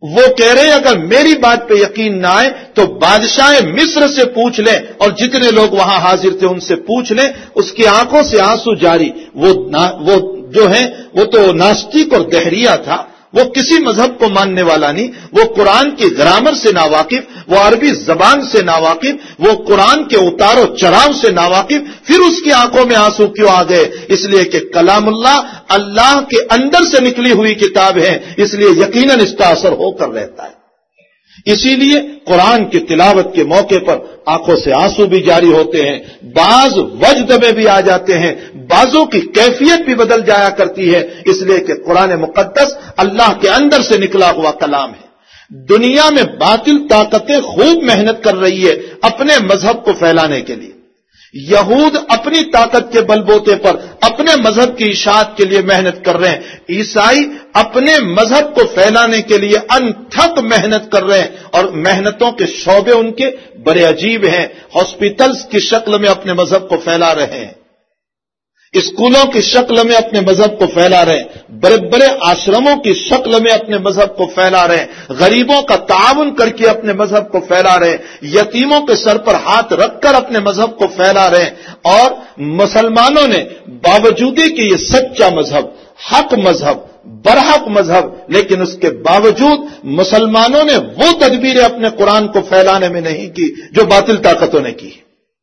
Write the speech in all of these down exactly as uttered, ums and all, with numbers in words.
وہ کہہ رہے ہیں اگر میری بات پہ یقین نہ آئے تو بادشاہ مصر سے پوچھ لیں، اور جتنے لوگ وہاں حاضر تھے ان سے پوچھ لیں، اس کی آنکھوں سے آنسو جاری۔ وہ وہ جو ہے وہ تو ناستک اور دہریہ تھا، وہ کسی مذہب کو ماننے والا نہیں، وہ قرآن کی گرامر سے ناواقف، وہ عربی زبان سے ناواقف، وہ قرآن کے اتار و چڑھاؤ سے ناواقف، پھر اس کی آنکھوں میں آنسو کیوں آ گئے؟ اس لیے کہ کلام اللہ اللہ کے اندر سے نکلی ہوئی کتاب ہے، اس لیے یقیناً اس کا اثر ہو کر رہتا ہے۔ اسی لیے قرآن کی تلاوت کے موقع پر آنکھوں سے آنسو بھی جاری ہوتے ہیں، بعض وجد میں بھی آ جاتے ہیں، بعضوں کی کیفیت بھی بدل جایا کرتی ہے، اس لیے کہ قرآن مقدس اللہ کے اندر سے نکلا ہوا کلام ہے۔ دنیا میں باطل طاقتیں خوب محنت کر رہی ہے اپنے مذہب کو پھیلانے کے لیے۔ یہود اپنی طاقت کے بل بوتے پر اپنے مذہب کی اشاعت کے لیے محنت کر رہے ہیں، عیسائی اپنے مذہب کو پھیلانے کے لیے انتھک محنت کر رہے ہیں، اور محنتوں کے شعبے ان کے بڑے عجیب ہیں۔ ہاسپٹلز کی شکل میں اپنے مذہب کو پھیلا رہے ہیں، اسکولوں کی شکل میں اپنے مذہب کو پھیلا رہے ہیں، بڑے بڑے آشرموں کی شکل میں اپنے مذہب کو پھیلا رہے ہیں، غریبوں کا تعاون کر کے اپنے مذہب کو پھیلا رہے ہیں، یتیموں کے سر پر ہاتھ رکھ کر اپنے مذہب کو پھیلا رہے ہیں۔ اور مسلمانوں نے باوجود کہ یہ سچا مذہب، حق مذہب، برحق مذہب، لیکن اس کے باوجود مسلمانوں نے وہ تدبیریں اپنے قرآن کو پھیلانے میں نہیں کی جو باطل طاقتوں نے کی۔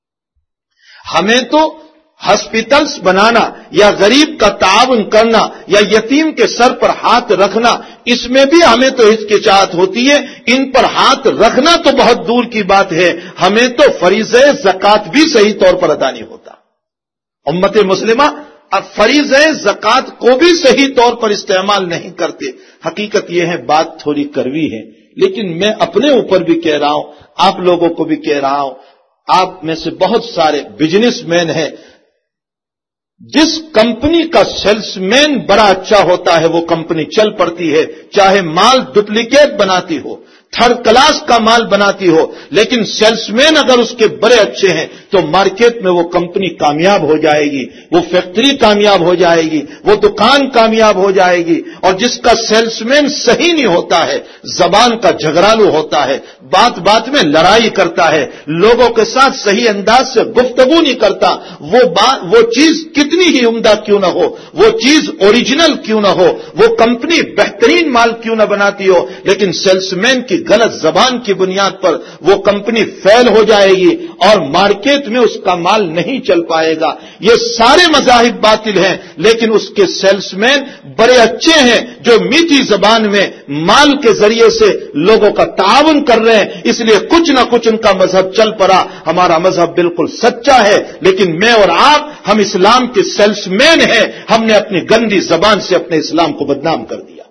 ہمیں تو ہاسپٹلز بنانا یا غریب کا تعاون کرنا یا یتیم کے سر پر ہاتھ رکھنا، اس میں بھی ہمیں تو ہچکچاہٹ ہوتی ہے، ان پر ہاتھ رکھنا تو بہت دور کی بات ہے، ہمیں تو فریضہ زکوٰۃ بھی صحیح طور پر ادا نہیں ہوتا۔ امت مسلمہ اب فریضہ زکوٰۃ کو بھی صحیح طور پر استعمال نہیں کرتے۔ حقیقت یہ ہے بات تھوڑی کڑوی ہے، لیکن میں اپنے اوپر بھی کہہ رہا ہوں، آپ لوگوں کو بھی کہہ رہا ہوں، آپ میں سے بہت سارے بزنس مین ہیں، جس کمپنی کا سیلس مین بڑا اچھا ہوتا ہے وہ کمپنی چل پڑتی ہے، چاہے مال ڈپلیکیٹ بناتی ہو، تھرڈ کلاس کا مال بناتی ہو، لیکن سیلس مین اگر اس کے بڑے اچھے ہیں تو مارکیٹ میں وہ کمپنی کامیاب ہو جائے گی، وہ فیکٹری کامیاب ہو جائے گی، وہ دکان کامیاب ہو جائے گی۔ اور جس کا سیلس مین صحیح نہیں ہوتا ہے، زبان کا جھگڑالو ہوتا ہے، بات بات میں لڑائی کرتا ہے، لوگوں کے ساتھ صحیح انداز سے گفتگو نہیں کرتا، وہ بات وہ چیز کتنی ہی عمدہ کیوں نہ ہو، وہ چیز اوریجنل کیوں نہ ہو، وہ کمپنی بہترین مال کیوں نہ بناتی ہو، لیکن سیلس مین کی غلط زبان کی بنیاد پر وہ کمپنی فیل ہو جائے گی اور مارکیٹ میں اس کا مال نہیں چل پائے گا۔ یہ سارے مذاہب باطل ہیں، لیکن اس کے سیلس مین بڑے اچھے ہیں جو میٹھی زبان میں مال کے ذریعے سے لوگوں کا تعاون کر رہے ہیں، اس لیے کچھ نہ کچھ ان کا مذہب چل پڑا۔ ہمارا مذہب بالکل سچا ہے، لیکن میں اور آپ ہم اسلام کے سیلس مین ہیں، ہم نے اپنی گندی زبان سے اپنے اسلام کو بدنام کر دیا،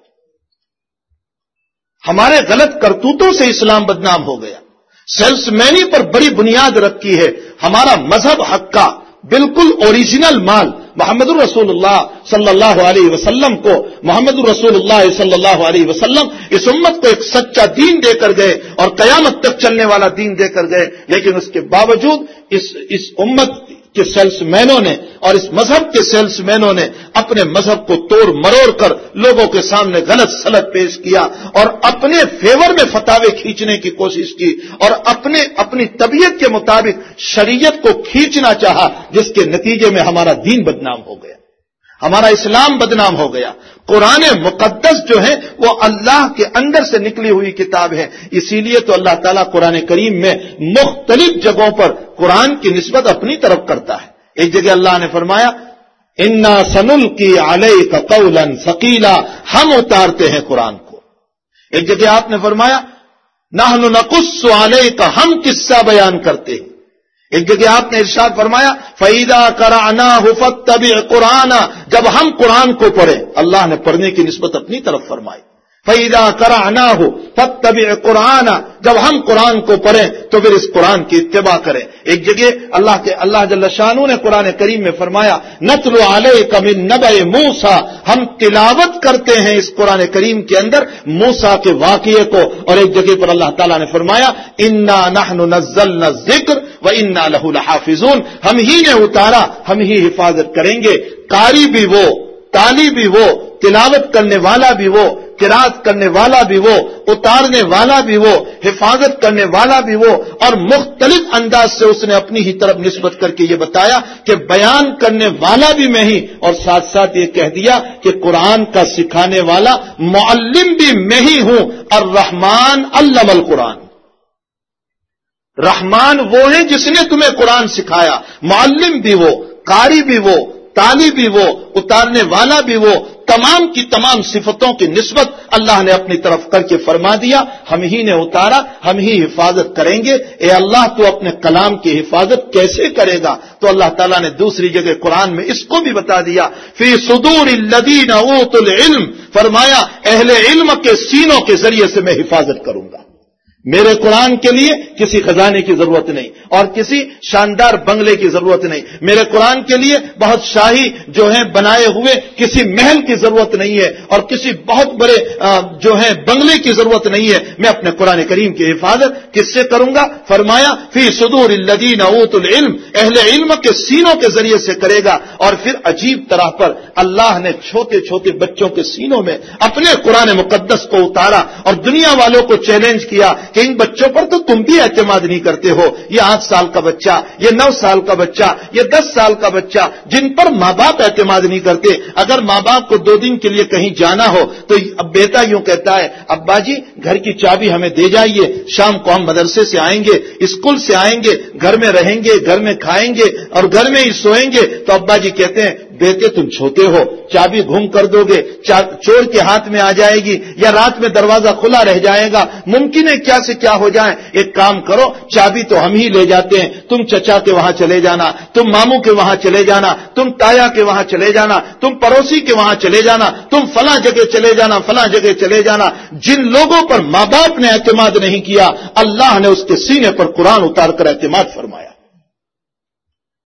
ہمارے غلط کرتوتوں سے اسلام بدنام ہو گیا، سیلس مینی پر بڑی بنیاد رکھی ہے۔ ہمارا مذہب حق کا بالکل اوریجنل مال محمد الرسول اللہ صلی اللہ علیہ وسلم کو، محمد الرسول اللہ صلی اللہ علیہ وسلم اس امت کو ایک سچا دین دے کر گئے اور قیامت تک چلنے والا دین دے کر گئے، لیکن اس کے باوجود اس اس امت کے سیلس مینوں نے اور اس مذہب کے سیلس مینوں نے اپنے مذہب کو توڑ مروڑ کر لوگوں کے سامنے غلط سلط پیش کیا اور اپنے فیور میں فتاوے کھینچنے کی کوشش کی اور اپنے اپنی طبیعت کے مطابق شریعت کو کھینچنا چاہا، جس کے نتیجے میں ہمارا دین بدنام ہو گیا، ہمارا اسلام بدنام ہو گیا۔ قرآن مقدس جو ہے وہ اللہ کے اندر سے نکلی ہوئی کتاب ہے، اسی لیے تو اللہ تعالیٰ قرآن کریم میں مختلف جگہوں پر قرآن کی نسبت اپنی طرف کرتا ہے۔ ایک جگہ اللہ نے فرمایا انا سنلقی علیک قولا ثقیلا، ہم اتارتے ہیں قرآن کو۔ ایک جگہ آپ نے فرمایا نحن نقص علیک، ہم قصہ بیان کرتے ہیں۔ ایک جگہ آپ نے ارشاد فرمایا فَإِذَا قَرَأْنَاهُ فَاتَّبِعْ قُرْآنَهُ، جب ہم قرآن کو پڑھیں، اللہ نے پڑھنے کی نسبت اپنی طرف فرمائی۔ فَإِذَا قَرَأْنَاهُ فَاتَّبِعْ قُرْآنَهُ، جب ہم قرآن کو پڑھیں تو پھر اس قرآن کی اتباع کریں۔ ایک جگہ اللہ کے اللہ جل شانہ نے قرآن کریم میں فرمایا نَتْلُو عَلَيْكَ مِن نَبَإِ مُوسَىٰ، ہم تلاوت کرتے ہیں اس قرآن کریم کے اندر موسیٰ کے واقعے کو۔ اور ایک جگہ پر اللہ تعالیٰ نے فرمایا اِنَّا نَحْنُ نَزَّلْنَا الذِّكْرَ وَإِنَّا لَهُ لَحَافِظُونَ، ہم ہی نے اتارا، ہم ہی حفاظت کریں گے۔ قاری بھی وہ، تالی بھی وہ، تلاوت کرنے والا بھی وہ، قرات کرنے والا بھی وہ، اتارنے والا بھی وہ، حفاظت کرنے والا بھی وہ، اور مختلف انداز سے اس نے اپنی ہی طرف نسبت کر کے یہ بتایا کہ بیان کرنے والا بھی میں ہی، اور ساتھ ساتھ یہ کہہ دیا کہ قرآن کا سکھانے والا معلم بھی میں ہی ہوں۔ الرحمن علم القرآن، رحمان وہ ہے جس نے تمہیں قرآن سکھایا، معلم بھی وہ، قاری بھی وہ، تالی بھی وہ، اتارنے والا بھی وہ، تمام کی تمام صفتوں کی نسبت اللہ نے اپنی طرف کر کے فرما دیا۔ ہم ہی نے اتارا، ہم ہی حفاظت کریں گے۔ اے اللہ تو اپنے کلام کی حفاظت کیسے کرے گا؟ تو اللہ تعالیٰ نے دوسری جگہ قرآن میں اس کو بھی بتا دیا، فی صدور الذین اوتوا العلم، فرمایا اہل علم کے سینوں کے ذریعے سے میں حفاظت کروں گا۔ میرے قرآن کے لیے کسی خزانے کی ضرورت نہیں اور کسی شاندار بنگلے کی ضرورت نہیں، میرے قرآن کے لیے بہت شاہی جو ہیں بنائے ہوئے کسی محل کی ضرورت نہیں ہے اور کسی بہت بڑے جو ہیں بنگلے کی ضرورت نہیں ہے۔ میں اپنے قرآن کریم کی حفاظت کس سے کروں گا؟ فرمایا فی صدور الذین اوتوا العلم، اہل علم کے سینوں کے ذریعے سے کرے گا۔ اور پھر عجیب طرح پر اللہ نے چھوٹے چھوٹے بچوں کے سینوں میں اپنے قرآن مقدس کو اتارا اور دنیا والوں کو چیلنج کیا کہ ان بچوں پر تو تم بھی اعتماد نہیں کرتے ہو، یہ آٹھ سال کا بچہ، یہ نو سال کا بچہ، یہ دس سال کا بچہ، جن پر ماں باپ اعتماد نہیں کرتے، اگر ماں باپ کو دو دن کے لیے کہیں جانا ہو تو اب بیٹا یوں کہتا ہے ابا جی گھر کی چابی ہمیں دے جائیے، شام کو ہم مدرسے سے آئیں گے، اسکول سے آئیں گے، گھر میں رہیں گے، گھر میں کھائیں گے اور گھر میں ہی سوئیں گے، تو ابا جی کہتے ہیں بیٹے تم چھوٹے ہو، چابی گھوم کر دو گے، چور کے ہاتھ میں آ جائے گی یا رات میں دروازہ کھلا رہ جائے گا، ممکن ہے کیا سے کیا ہو جائے، ایک کام کرو چابی تو ہم ہی لے جاتے ہیں، تم چچا کے وہاں چلے جانا، تم ماموں کے وہاں چلے جانا، تم تایا کے وہاں چلے جانا، تم پڑوسی کے وہاں چلے جانا، تم فلاں جگہ چلے جانا، فلاں جگہ چلے جانا۔ جن لوگوں پر ماں باپ نے اعتماد نہیں کیا، اللہ نے اس کے سینے پر قرآن اتار کر اعتماد فرمایا۔